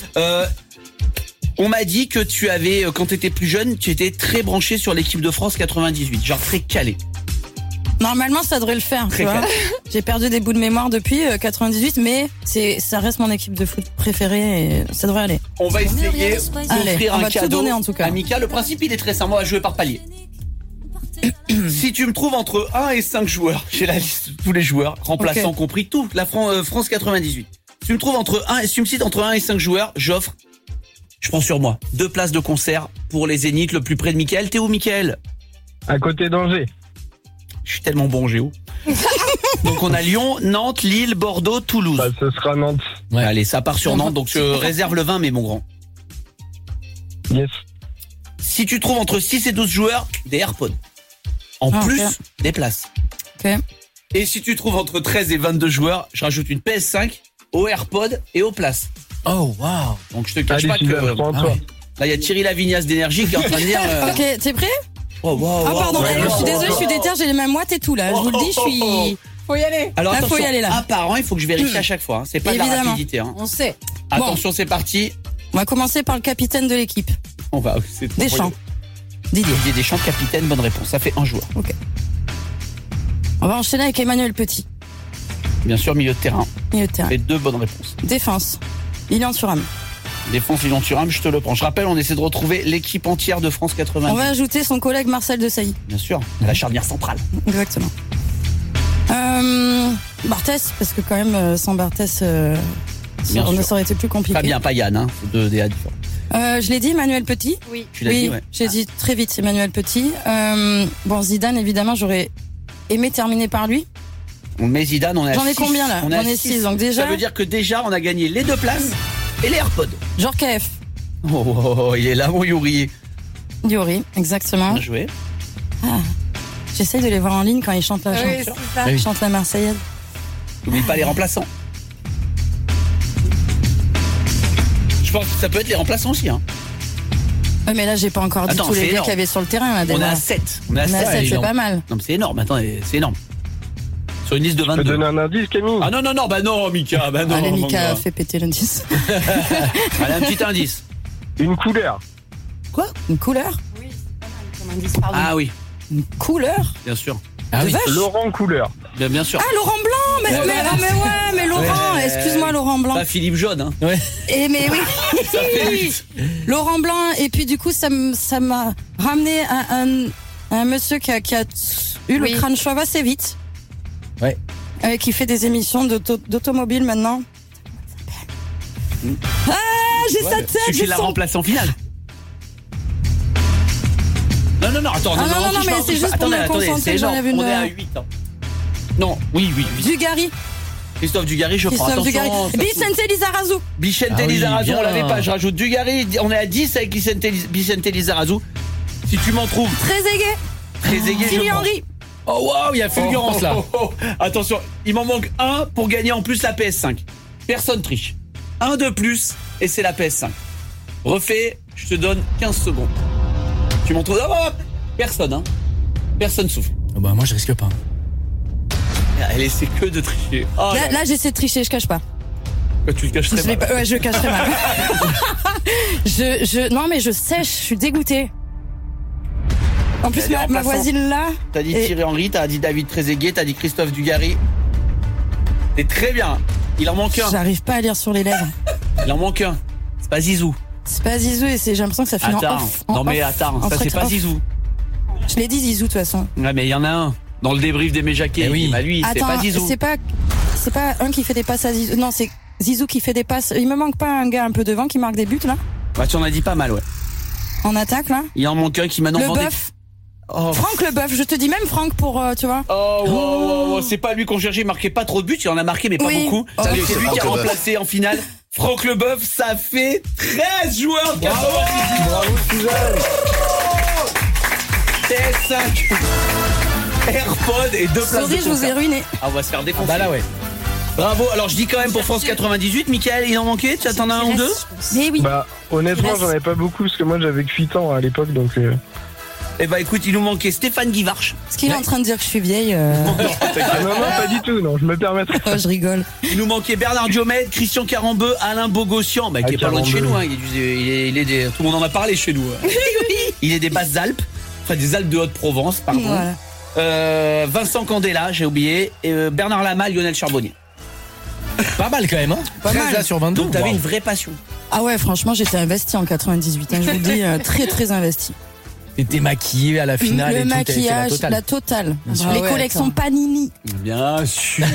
On m'a dit que tu avais, quand tu étais plus jeune, tu étais très branché sur l'équipe de France 98, genre très calé. Normalement, ça devrait le faire. Très Tu vois. calé. J'ai perdu des bouts de mémoire depuis 98, mais ça reste mon équipe de foot préférée et ça devrait aller. On va essayer Allez, d'offrir on un va tout cadeau donner, en tout cas. à Mika. Le principe, il est très simple, on va jouer par palier. Si tu me trouves entre 1 et 5 joueurs, j'ai la liste de tous les joueurs, remplaçants Ok. compris, tout, la France 98. Si tu me trouves si tu me cites entre 1 et 5 joueurs, j'offre, je prends sur moi, 2 places de concert pour les Zéniths le plus près de Mickaël. T'es où Mickaël? À côté d'Angers. Je suis tellement bon Géo. Donc on a Lyon, Nantes, Lille, Bordeaux, Toulouse. Bah, ce sera Nantes. Ouais. Allez, ça part sur Nantes, donc je réserve le 20 mai mon grand. Yes. Si tu trouves entre 6 et 12 joueurs, des AirPods. En Ah, plus, ok. des places. Ok. Et si tu trouves entre 13 et 22 joueurs, je rajoute une PS5 aux AirPods et aux places. Oh, waouh. Donc je te cache Allez, pas que Sylvain, prends-toi. là il y a Thierry Lavignas d'énergie qui est en train de dire Ok, t'es prêt? oh, wow, Ah wow, pardon, wow, je suis wow, désolée, je suis wow. déter, j'ai les mêmes moites et tout là. Je vous le dis, je suis. Faut y aller. Alors Là, faut attention, y aller, là. un par an, il faut que je vérifie à chaque fois. Hein. C'est pas de la Évidemment. rapidité. Hein. On sait. Attention, c'est parti. On va commencer par le capitaine de l'équipe. On va. C'est trop Deschamps. relou. Didier. Didier Deschamps, capitaine, bonne réponse. Ça fait un joueur. On va enchaîner avec Emmanuel Petit. Bien sûr, milieu de terrain. Milieu de terrain. Et 2 bonnes réponses. Défense. Lilian Thuram. Défense, Lyon Thuram, je te le prends. Je rappelle, on essaie de retrouver l'équipe entière de France 90. On va ajouter son collègue Marcel Desailly. Bien sûr, à la charnière centrale. Exactement. Barthès, parce que quand même, sans Barthès, Bien sûr. ça aurait été plus compliqué. Fabien, pas Yann, hein. C'est 2 DA différents. Je l'ai dit, Emmanuel Petit. Oui. Tu l'as dit, ouais. j'ai dit très vite Emmanuel Petit. Bon, Zidane, évidemment, j'aurais aimé terminer par lui. On met Zidane, on est à J'en ai 6. combien, là On est J'en à ai 6. 6, donc déjà- Ça veut dire que déjà, on a gagné les 2 places et les AirPods. Georges KF. Oh, il est là, mon Yuri. Diori, exactement. Bien joué. J'essaye de les voir en ligne quand ils chantent la Oui, chanson. c'est ça. Ils chantent la Marseillaise. N'oublie pas les remplaçants. Je pense que ça peut être les remplaçants aussi. Hein. Ouais, mais là, j'ai pas encore dit Attends, tous les c'est gars énorme. qu'il y avait sur le terrain. Là, On est déjà. à 7. On est à On est à 7. 7, c'est énorme. pas mal. Non, mais c'est énorme. Attends, c'est énorme. Sur une liste de Tu peux 22. donner un indice, Camille? Ah non, bah non, Mika. Bah non. Allez, mon Mika a gars. fait péter l'indice. Allez, un petit indice. Une couleur. Une couleur? Oui, c'est pas mal comme indice, pardon. Ah oui, Une couleur? bien sûr. Ah De oui. vache? Laurent Couleur. Bien sûr. Ah, Laurent Blanc! Mais, Ouais, mais, ouais. ah, mais ouais, mais Laurent, Ouais. excuse-moi, Laurent Blanc. Pas Philippe Jaune, hein. Ouais. Et mais oui, Laurent Blanc. Et puis du coup, ça m'a ramené à un monsieur qui a eu le Oui. crâne chauve assez vite. Ouais. Qui fait des émissions d'automobile maintenant. Ah, j'ai sa tête. Tu j'ai la son- remplace en finale. Non, attends. Ah, non, touche mais pas, c'est touche juste pas. pour me Attendez, concentrer, c'est j'enlève énorme. une- On est à 8. Hein. Non, oui. Dugarry. Christophe Dugarry, je prends. Christophe Dugarry. Attention. ça se- Vicente Lizarazu. Vicente Ah oui, Lizarazu, bien. on l'avait pas. Je rajoute Dugarry. On est à 10 avec Vicente Lizarazu. Si tu m'en trouves Trezeguet. très aigué, je Thierry prends. Henry. Oh, waouh, il y a fulgurance là. Oh. Attention, il m'en manque un pour gagner en plus la PS5. Personne triche. Un de plus et c'est la PS5. Refais, je te donne 15 secondes. Tu m'en trouves d'abord. Personne, hein. Personne souffle. Oh, bah, moi, je risque pas. Elle essaie que de tricher. Oh, Là, j'essaie de tricher, je cache pas. tu le caches très Je l'ai mal. pas, ouais, je cache très mal. non, mais je sèche, je suis dégoûtée. En plus, Elle est ma remplaçante. voisine là. T'as dit Et- Thierry Henry, t'as dit David Trezeguet, t'as dit Christophe Dugarry. C'est très bien. Il en manque un. J'arrive pas à lire sur les lèvres. Il en manque un. C'est pas Zizou. C'est pas Zizou et j'ai l'impression que ça finit en Attends. off. Non mais attends, ça c'est pas Zizou. Je l'ai dit Zizou de toute façon. Ouais mais il y en a un. Dans le débrief des Méjaquets. oui. Bah lui, c'est Attends, pas Zizou. c'est pas un qui fait des passes à Zizou. Non, c'est Zizou qui fait des passes. Il me manque pas un gars un peu devant qui marque des buts là, Bah tu en as dit pas mal, ouais. en attaque là. Il en manque un qui maintenant vend des... Leboeuf. Oh. Franck Leboeuf, je te dis même Franck pour tu vois. Oh, c'est pas lui qu'on cherchait, il marquait pas trop de buts, il en a marqué mais pas Oui. beaucoup. Oh. C'est lui c'est qui a Franck remplacé en finale Franck Leboeuf, ça fait 13 joueurs de 98. Bravo, Suzanne. TS5 AirPod et 2 places Sorry, de je vous ai concert. ruiné. Ah, on va se faire défoncer. Bah là, ouais. Bravo, alors je dis quand même pour France 98, Mickaël, il en manquait, tu attends un ou deux? Mais oui. Bah, honnêtement, Reste. j'en avais pas beaucoup parce que moi j'avais que 8 ans à l'époque donc. Eh bah écoute, il nous manquait Stéphane Guivarch, Est-ce qu'il est en train de dire que je suis vieille Ah non, pas du tout, non, je me permettrai. Oh, je rigole. il nous manquait Bernard Diomède, Christian Carambeu, Alain Bogossian, bah, qui est pas loin de chez nous, hein. Il est des... tout le monde en a parlé chez nous. Il est des Basses-Alpes, enfin des Alpes de Haute-Provence, pardon. Voilà. Vincent Candela, j'ai oublié, et Bernard Lama, Lionel Charbonnier. Pas mal quand même, hein. Pas 13 mal. là sur 22. Donc t'avais Wow. une vraie passion. Ah ouais, franchement, j'étais investi en 98. Hein, je vous le dis, très très investi. T'étais maquillé à la finale Le et tout. t'avais fait maquillage, la totale. la totale. sûr. Les Ah ouais, collections attends. Panini. Bien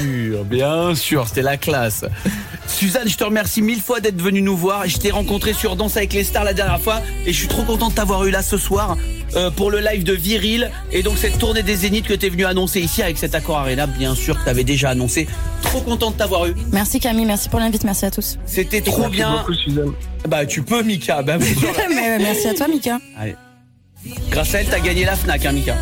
sûr, c'était la classe. Suzanne, je te remercie 1000 fois d'être venue nous voir. Je t'ai rencontré sur Danse avec les stars la dernière fois et je suis trop content de t'avoir eu là ce soir pour le live de Viril et donc cette tournée des Zéniths que t'es venu annoncer ici avec cet Accor Arena, bien sûr que t'avais déjà annoncé. Trop content de t'avoir eu. Merci Camille, merci pour l'invite, merci à tous. C'était trop Merci bien. beaucoup, Suzanne. Bah tu peux Mika, bah bien sûr. Mais merci à toi Mika. Allez. Grâce à elle, t'as gagné la Fnac, hein, Mika.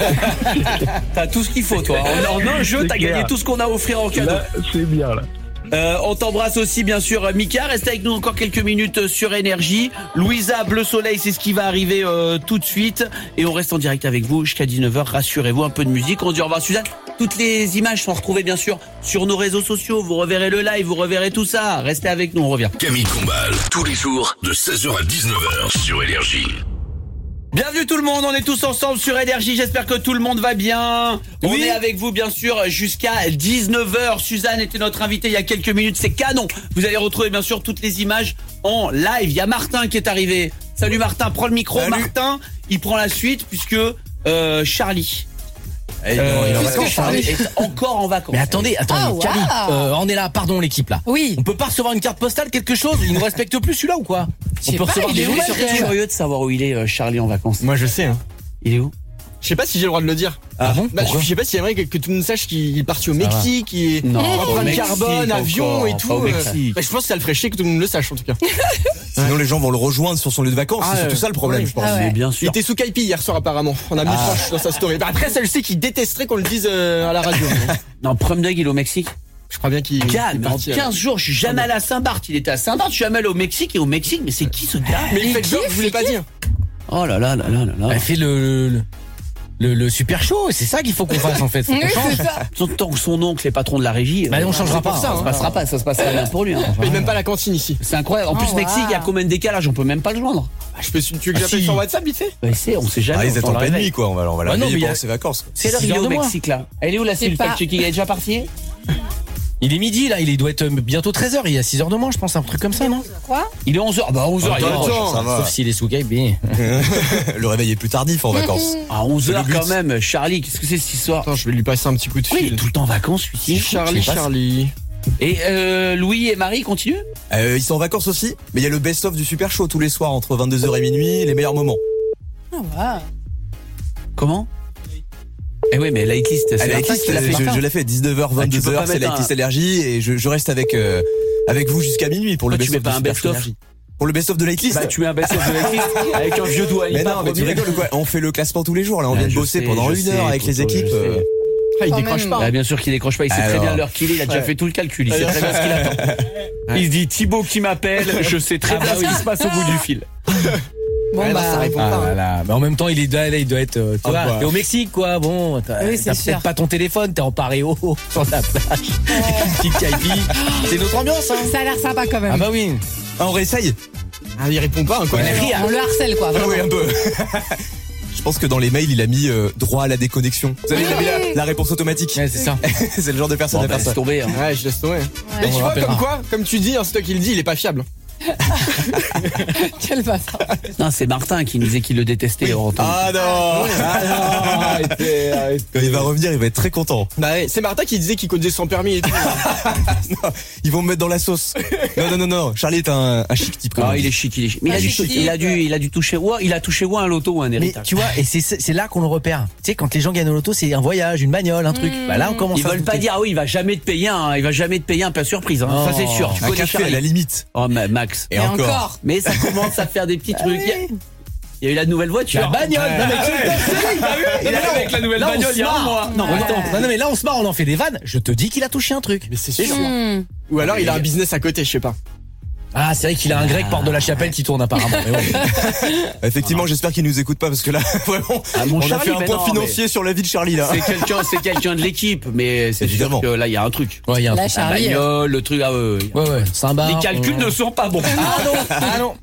T'as tout ce qu'il faut, toi. En un jeu, C'est t'as clair. gagné tout ce qu'on a à offrir en cadeau. Là, c'est bien là. On t'embrasse aussi, bien sûr, Mika. Reste avec nous encore quelques minutes sur Énergie. Louisa, Bleu Soleil, c'est ce qui va arriver tout de suite. Et on reste en direct avec vous jusqu'à 19h. Rassurez-vous, un peu de musique. On dit au revoir, Suzanne. Toutes les images sont retrouvées, bien sûr, sur nos réseaux sociaux. Vous reverrez le live, vous reverrez tout ça. Restez avec nous, on revient. Camille Combal, tous les jours de 16h à 19h sur Énergie. Bienvenue tout le monde, on est tous ensemble sur Énergie, j'espère que tout le monde va bien. On est avec vous bien sûr jusqu'à 19h. Suzanne était notre invitée il y a quelques minutes, c'est canon. Vous allez retrouver bien sûr toutes les images en live. Il y a Martin qui est arrivé. Salut Martin, prends le micro. Salut. Martin, il prend la suite puisque Charlie Il est en vacances, Charlie Charlie. est encore en vacances. Mais attendez, Ah, Camille, waouh. on est là, pardon l'équipe là. Oui. On peut pas recevoir une carte postale, quelque chose? Il nous respecte plus celui-là ou quoi? On peut recevoir des Je suis nouvelles surtout curieux de savoir où il est Charlie en vacances. Moi je sais, hein. Il est où? Je sais pas si j'ai le droit de le dire. Ah bon? Bah, Pourquoi? je sais pas si j'aimerais que tout le monde sache qu'il est parti au Mexique, il est Non, empreinte au Mexique carbone, avion encore, et pas tout. au Mexique. Bah, je pense que ça le ferait chier que tout le monde le sache en tout cas. Sinon les gens vont le rejoindre sur son lieu de vacances, Ah, c'est surtout ça le problème, oui. je pense. Ah ouais. Mais bien Il sûr. était sous Kaipi hier soir apparemment. On a mis franche dans sa story. Bah, après ça je sais qu'il détesterait qu'on le dise à la radio. Non, Prom Dog, il est au Mexique. Je crois bien qu'il Gars, il est mais en parti, 15 jours, je suis jamais allé à Saint-Barth. Il était à Saint-Barth, je suis jamais allé au Mexique et au Mexique, mais c'est qui ce gars? Mais il fait le genre, je voulais pas dire. Oh là là là là là là. Elle fait le super show, c'est ça qu'il faut qu'on fasse en fait. Faut qu'on change. Tant que son oncle est patron de la régie, Bah, on changera c'est pour pas, ça, hein. se passera pas, ça se passera bien pour lui. Hein. Je paye même pas la cantine ici. C'est incroyable. En plus, Oh, Mexique, il y a wow. combien de décalage? On peut même pas le joindre. Ah, tu veux que j'appelle si. sur WhatsApp vite fait? Bah, on sait jamais. Ah, ils on attendent le pas de réveille. nuit quoi, on va Bah non, l'envoyer mais il y a- pendant ses vacances. quoi. C'est l'heure, il est 6 heures au de moins. Mexique là. Elle est où la sais cellule pas. fact-checking? Il est déjà parti? Il est midi là, il doit être bientôt 13h, il y a 6 heures de moins, je pense, un truc comme ça, non? Il est 11h. Bah 11h, il est Attends, proche. ça va. Sauf s'il est sous Kaipi. Le réveil est plus tardif en vacances. À C'est 11h le but. quand même. Charlie, qu'est-ce que c'est cette histoire? Attends, je vais lui passer un petit coup de Pourquoi il fil. est tout le temps en vacances celui-ci? Charlie, Je sais pas. Charlie. Et Louis et Marie continuent? Ils sont en vacances aussi, mais il y a le best-of du super show tous les soirs entre 22h et minuit, les meilleurs moments. Comment? Eh oui, mais Lightlist, c'est Allez, Martin qui l'a fait. je l'ai fait 19h, Ah, tu peux pas 22h, c'est mettre Lightlist un- Énergie et je reste avec vous jusqu'à minuit pour le Pourquoi tu best-of mets pas de un Super best-of? Énergie. Pour le best-of de Lightlist. Bah tu mets un best-of de Lightlist avec un vieux doigt. Mais non, mais tu rigoles ou quoi? On fait le classement tous les jours là, on vient de bosser pendant une heure avec les équipes. Ah, il Quand décroche même. pas. Bah bien sûr qu'il décroche pas, il sait très Alors. bien l'heure qu'il est, il a déjà Ouais. fait tout le calcul, il sait très bien ce qu'il attend. Il se dit Thibaut qui m'appelle, je sais très bien ce qui se passe au bout du fil. Bon Ouais, non, ça bah. répond Ah pas. là là. Mais en même temps, il doit être, tu vois, bah. t'es au Mexique quoi, bon, t'as Oui, c'est t'as sûr. peut-être pas ton téléphone, t'es en paréo sur la plage, petite Kaipi. C'est notre ambiance, hein. Ça a l'air sympa quand même. Ah bah oui. Ah, on réessaye. Ah, il répond pas, quoi. On est ri, hein. On le harcèle quoi. Ah vraiment. oui, un peu. Je pense que dans les mails, il a mis droit à la déconnexion. Vous savez, il a mis la réponse automatique. Ouais, c'est ça. C'est le genre de personne à faire ça. tomber. Hein. Ouais, je laisse tomber. Mais tu vois, comme quoi, comme tu dis, c'est toi qui le dis, il est pas fiable. Quel bâtard. Non, c'est Martin qui nous disait qu'il le détestait. Ah non. Arrêtez. Quand il va revenir, il va être très content. Bah ouais, c'est Martin qui disait qu'il conduisait sans permis et tout. Non, ils vont me mettre dans la sauce. Non. Charlie est un chic type. Ah, il est chic. Mais il a dû toucher. Ouais, il a touché un loto ou un Mais héritage. tu vois, et c'est là qu'on le repère. Tu sais, quand les gens gagnent au loto, c'est un voyage, une bagnole, un truc. Bah là, on commence Ils à se veulent pas douter. dire il va jamais te payer un plat surprise. Hein. Ça c'est sûr. Tu Un connais café à Charlie. la limite. Oh Max. Et encore. Mais ça commence à faire des petits trucs. Il y a eu la nouvelle voiture. La bagnole. Ouais. Non, mais Il est avec la nouvelle bagnole il y a un mois. Non, mais là, on se marre, on en fait des vannes. Je te dis qu'il a touché un truc. Mais c'est sûr. Ou alors il a un business à côté, je sais pas. Ah, c'est vrai qu'il a un grec porte de la chapelle qui tourne apparemment. Mais ouais. Effectivement, j'espère qu'il nous écoute pas parce que là, vraiment, mon on Charlie, a fait un mais point non, financier sur la vie de Charlie là. C'est quelqu'un de l'équipe, mais c'est Évidemment. sûr que là il y a un truc. Ouais, il y a un Là, truc. La Charlie. bagnole, le truc. Ouais, Symba. Les calculs ne sont pas bons. Ah non.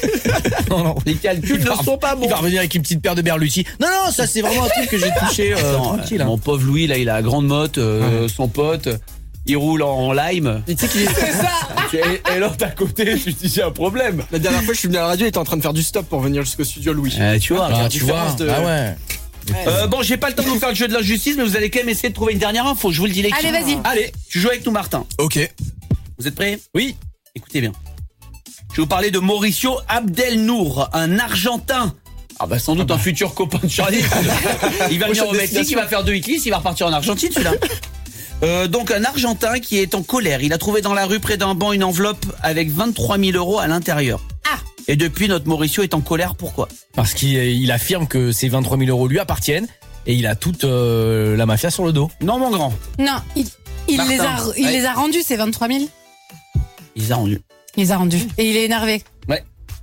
Non. Les calculs ne sont pas bons. Il va revenir avec une petite paire de Berluti. Non, ça c'est vraiment un truc que j'ai touché tranquille. Hein. Mon pauvre Louis, là, il a la grande motte, son pote, il roule en lime. Et tu sais qu'il est. C'est ça. Et l'autre à côté, tu te dis, c'est un problème. La dernière fois, je suis venu à la radio, il était en train de faire du stop pour venir jusqu'au studio Louis. Tu vois, Ah, tu vois. différence de- Ah ouais. Bon, j'ai pas le temps de vous faire le jeu de l'injustice, mais vous allez quand même essayer de trouver une dernière info. Je vous le dis, l'équipe. Allez, vas-y. Allez, tu joues avec nous, Martin. Ok. Vous êtes prêts? Oui. Écoutez bien. Je vais vous parler de Mauricio Abdelnour, un Argentin. Ah bah sans doute un futur copain de Charlie. Il va venir au Mexique, il va faire 2 hitlist, il va repartir en Argentine celui-là. Donc un Argentin qui est en colère. Il a trouvé dans la rue près d'un banc une enveloppe avec 23 000 € à l'intérieur. Ah. Et depuis, notre Mauricio est en colère. Pourquoi? Parce qu'il affirme que ces 23 000 € lui appartiennent et il a toute la mafia sur le dos. Non, mon grand. Non, il Martin. les a rendus, ces 23 000. Il les a rendus. Il les a rendus. Et il est énervé. Ouais.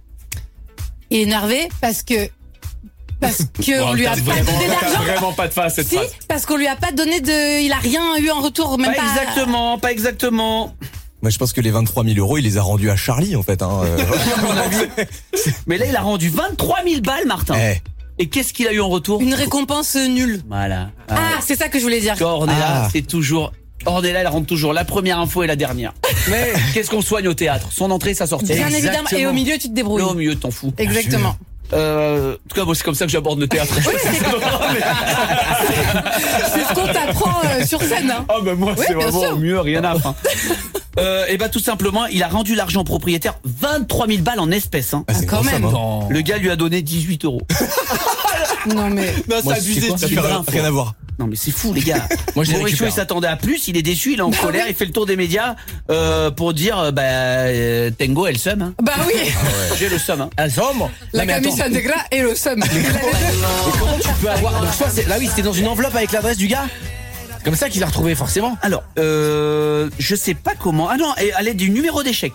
Il est énervé parce que on lui a pas donné d'argent. Vraiment pas de face cette Si, parce qu'on lui a pas donné de, il a rien eu en retour, même pas. Pas exactement. Moi, je pense que les 23 000 € il les a rendus à Charlie en fait. Hein. Mais là, il a rendu 23 000 balles, Martin. Et qu'est-ce qu'il a eu en retour? Une récompense nulle. Voilà. Ah, c'est ça que je voulais dire. Ornella, c'est toujours. Ornella, elle rentre toujours la première info et la dernière. Mais qu'est-ce qu'on soigne au théâtre? Son entrée, sa sortie. Bien évidemment. Et au milieu, tu te débrouilles. Au milieu, t'en fous. Exactement. En tout cas, moi, c'est comme ça que j'aborde le théâtre. Oui, c'est ce qu'on t'apprend sur scène. Hein. Ah bah moi, Oui, c'est bien vraiment sûr. mieux, rien à faire. Et bah tout simplement, il a rendu l'argent au propriétaire, 23 000 balles en espèces. Hein. c'est quand une grosse même. somme, hein. Le gars lui a donné 18 €. Non mais. Non, Moi, c'est c'est abusé. quoi Ça Tu fait verras, rien à voir. Non mais c'est fou les gars. Moi, je les Mauricio, récupère. il s'attendait à plus, il est déçu, il est en colère, il fait le tour des médias pour dire Tengo et le seum. Hein. Bah oui. J'ai le seum. Hein. Ah, sombre. La Non, mais attends. camisa negra et le seum. Mais comment tu peux avoir. Donc, soit là, oui, c'était dans une enveloppe avec l'adresse du gars. Comme ça qu'il a retrouvé forcément. Alors, je sais pas comment. Ah non, à l'aide du numéro d'échec.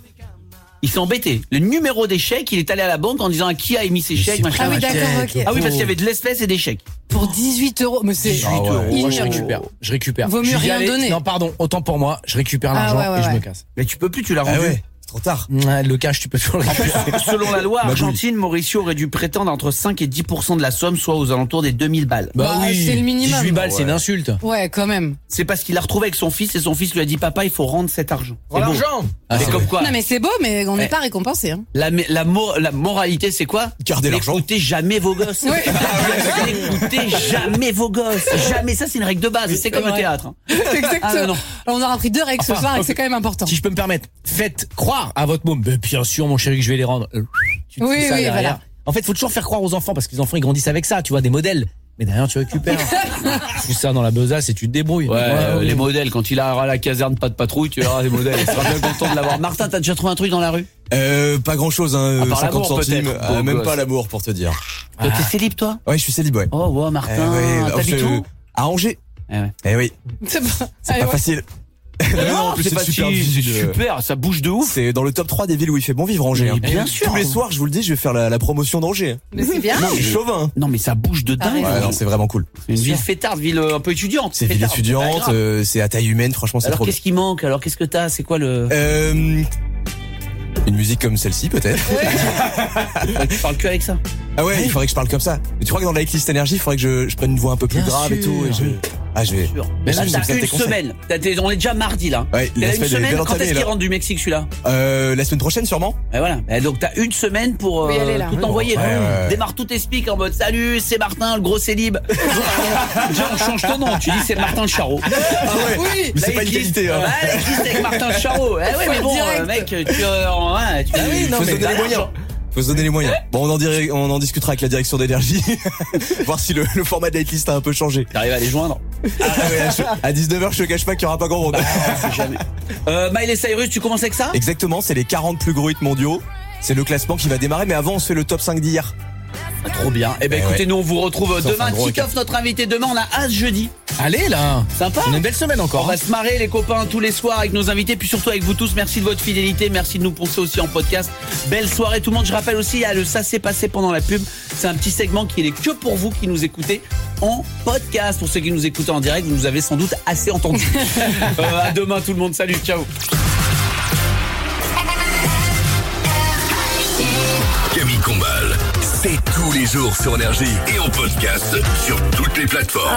Il s'est embêté. Le numéro d'échec, il est allé à la banque en disant à qui a émis ses chèques, machin. Ah oui, machin. d'accord, ok. Ah oui, parce qu'il y avait de l'espèce et des chèques. Pour 18 €. Mais c'est. Ah ouais, moi je ignoble. récupère. Je récupère. Vaut mieux Je dis, rien allez, donner. Non, pardon, autant pour moi. Je récupère Ah, l'argent ouais, ouais, et je me ouais. casse. Mais tu peux plus, tu l'as rendu. Ah ouais, c'est trop tard. Ouais, le cash, tu peux toujours le récupérer. Selon la loi Bah, argentine, Mauricio aurait dû prétendre entre 5 et 10% de la somme, soit aux alentours des 2000 balles. Bah, c'est le minimum. 18 balles, Ouais. c'est une insulte. Ouais, quand même. C'est parce qu'il l'a retrouvé avec son fils et son fils lui a dit papa, il faut rendre cet argent. C'est beau. L'argent. Ah, Mais c'est comme vrai. quoi, Non mais c'est beau, mais on n'est Eh. pas récompensé. Hein. la moralité c'est quoi? Gardez l'argent. N'écoutez jamais vos gosses. Oui. N'écoutez jamais vos gosses. Jamais. Ça c'est une règle de base. C'est comme le vrai. théâtre. hein. Exactement. Ah, non. Alors, on aura pris 2 règles ce soir et c'est quand même important. Si je peux me permettre, faites croire à votre môme. Ben, bien sûr, mon chéri, que je vais les rendre. Tu te Oui, fais ça oui, derrière. voilà. En fait, faut toujours faire croire aux enfants parce que les enfants ils grandissent avec ça, tu vois, des modèles. Mais derrière, tu récupères. Tu fous ça dans la besace et tu te débrouilles. Ouais, les modèles, quand il aura la caserne pas de patrouille, tu verras les modèles. Il sera bien content de l'avoir. Martin, t'as déjà trouvé un truc dans la rue? Pas grand chose, hein, À part 50 l'amour, centimes. peut-être. Beau Même gosse. pas l'amour pour te dire. Toi, t'es célib, toi? Ouais, je suis célib, ouais. Oh, ouais, Martin. Ouais, T'habites où? à Angers. Ouais. Eh oui, C'est pas, c'est allez, pas ouais. facile. Non, en plus, c'est c'est pas super si- difficile. c'est super, ça bouge de ouf. C'est dans le top 3 des villes où il fait bon vivre Angers. Mais hein. bien sûr. Tous les soirs, je vous le dis, je vais faire la promotion d'Angers. Mais c'est bien. Je suis chauvin. Non, mais ça bouge de dingue. Ah, Ouais, non, c'est vraiment cool. C'est une ville fêtarde, ville un peu étudiante. C'est ville Fêtarde, étudiante, pas grave. c'est à taille humaine, franchement, c'est Alors trop qu'est-ce qui manque? Alors qu'est-ce que t'as? C'est quoi le... bien. Une musique comme celle-ci, peut-être. Tu parles que avec ça. Ah ouais, il faudrait que je parle comme ça. Mais tu crois que dans la Lightlist Énergie, il faudrait que je prenne une voix un peu plus Bien grave et tout. Et je vais. Mais là, je t'as vais une semaine. On est déjà mardi, là. Ouais, T'as la une semaine est semaine. bien Quand entamée, est-ce qu'il là. rentre du Mexique, celui-là? La semaine prochaine, sûrement. Et voilà. Et donc t'as une semaine pour Oui, elle est là. tout envoyer. Ouais. Démarre tout tes speaks en mode salut, c'est Martin, le gros célib. Déjà, on change ton nom. Tu dis c'est Martin Charot. Ah ouais. Oui. Mais c'est pas une qualité. Hein. Ouais, existe avec Martin Charot. Ah ouais, mais bon, mec, tu faut se donner les moyens. Faut se donner les moyens. Bon, on en discutera avec la direction d'énergie. Voir si le format de Lightlist a un peu changé. T'arrives à les joindre. À 19h, je te cache pas qu'il y aura pas grand monde. Jamais. Miley Cyrus, tu commences avec ça? Exactement, c'est les 40 plus gros hits mondiaux. C'est le classement qui va démarrer, mais avant, on se fait le top 5 d'hier. Trop bien. Eh ben écoutez, nous on vous retrouve Ça, demain. c'est un gros Kick-off notre invité demain. On a As jeudi. Allez là. Sympa. On a une belle semaine On encore. va se marrer les copains tous les soirs avec nos invités, puis surtout avec vous tous. Merci de votre fidélité, merci de nous poncer aussi en podcast. Belle soirée tout le monde. Je rappelle aussi, il y a le Ça s'est passé pendant la pub. C'est un petit segment qui est que pour vous qui nous écoutez en podcast. Pour ceux qui nous écoutent en direct, vous nous avez sans doute assez entendu. À demain tout le monde. Salut, ciao. Camille Combal, c'est tous les jours sur Énergie et en podcast sur toutes les plateformes.